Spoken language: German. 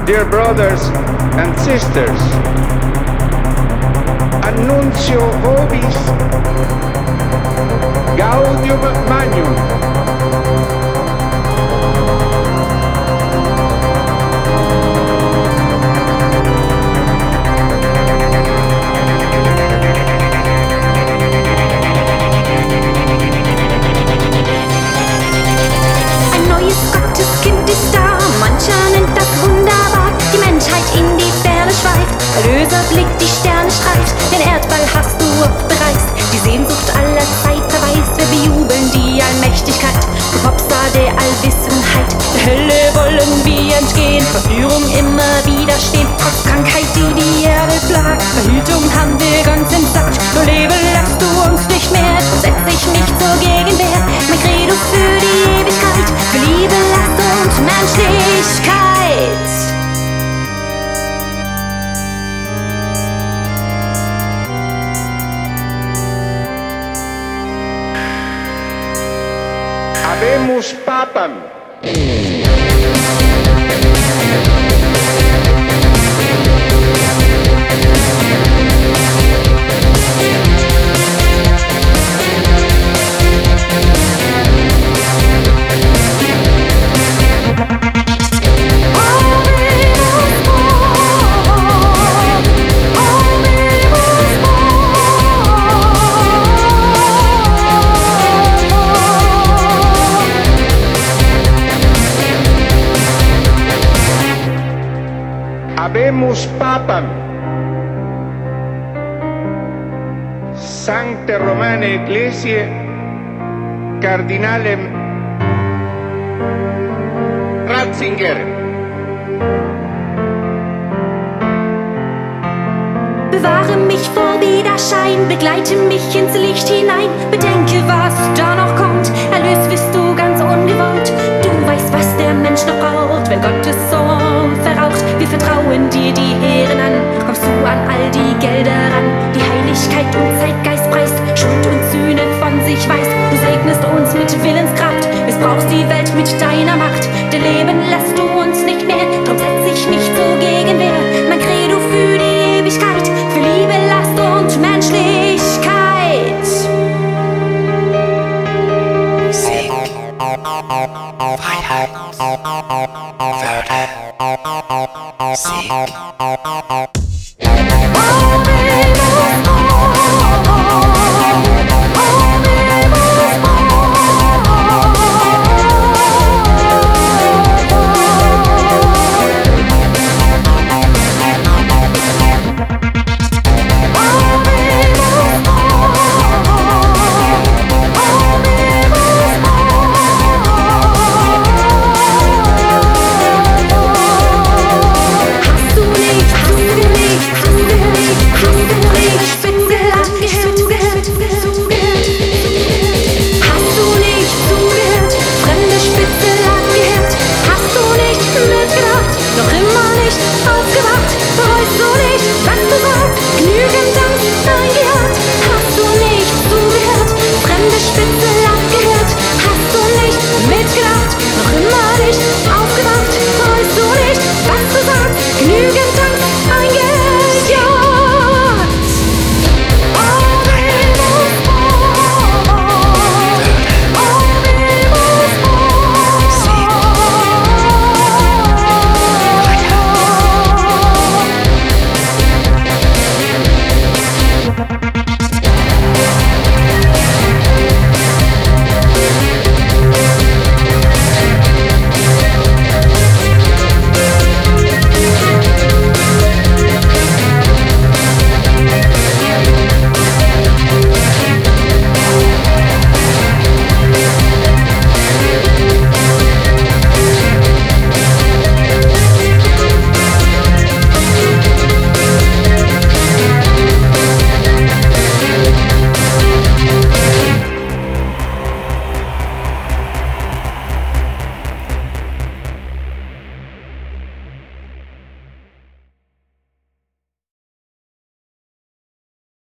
Dear brothers and sisters, Annuncio vobis Gaudium Magnum. Ein neues Gotteskind ist da, mancher nennt das wunderbar. Die Menschheit in die Ferne schweift, Erlöserblick die Sterne streift. Den Erdball hast du bereist, die Sehnsucht aller Zeit verweist. Wir bejubeln die Allmächtigkeit, du Popstar der Allwissenheit. Der Hölle wollen wir entgehen, Verführung immer widerstehen. Trotz Krankheit, die die Erde plagt, Verhütung haben wir ganz entsagt. Nur Leben lässt du uns nicht mehr, drum setz ich mich zur Gegenwehr. Mein Credo für die Ewigkeit, für Liebe, Last und Menschlichkeit. Habemus Papam. Habemus Papam. Sancte Romane Ecclesiae Cardinalem Ratzingerem. Bewahre mich vor Widerschein, begleite mich ins Licht hinein. Bedenke, was da noch kommt, erlöst bist du ganz ungewollt. Du weißt, was der Mensch noch braucht, wenn Gottes Sohn verraucht. Wir vertrauen dir die Ehren an, kommst du an all die Gelder ran. Die Heiligkeit und Zeitgeist preist, Schuld und Sühne von sich weist. Du segnest uns mit Willenskraft, missbrauchst die Welt mit deiner Macht. Denn Leben lässt du uns nicht mehr, drum setz ich mich zur Gegenwehr. Mein Credo für die Ewigkeit, für Liebe, Last und Menschlichkeit. Sieg, Freiheit, Würde, Sieg.